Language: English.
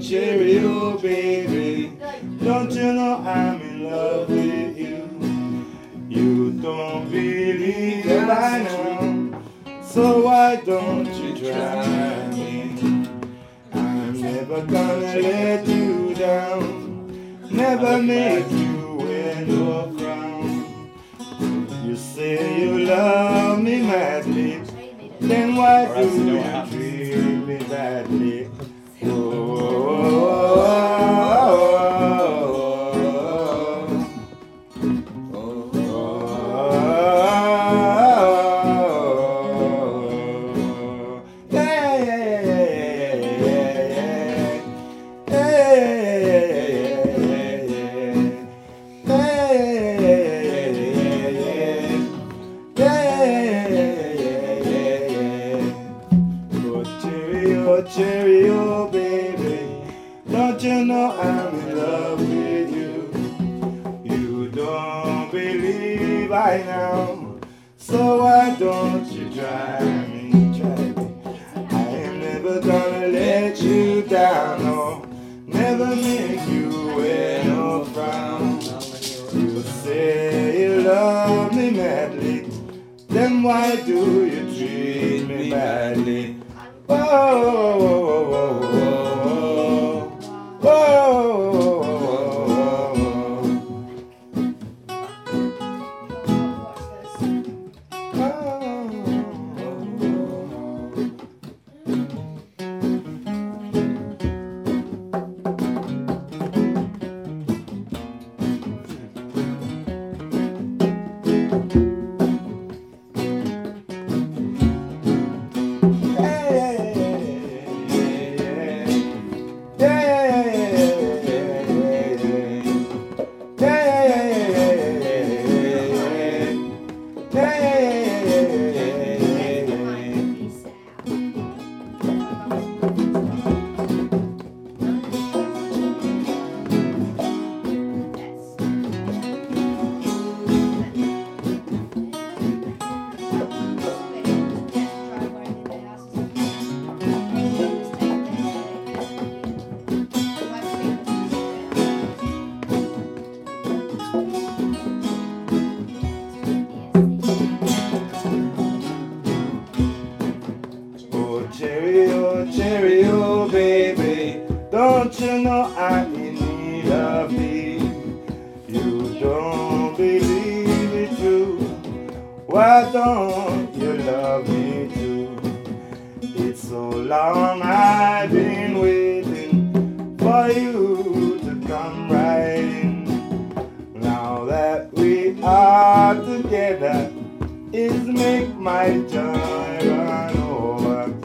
cherry, oh baby. Don't you know I'm in love with you? You don't believe it by now, so why don't you try me? I'm never gonna let you down, never make you wear no crown. You say you love me madly, then why do you treat me badly? Oh, cherry, oh baby, don't you know I'm in love with you? You don't believe I know, so why don't you try me, try me? I am never gonna let you down, no, never make you wear no frown. You say you love me madly, then why do you treat me badly? Oh, oh, oh, oh, cherry, oh baby, don't you know I'm in need of thee? You don't believe it true, why don't you love me too? It's so long I've been waiting for you to come right in. Now that we are together, is make my joy run over.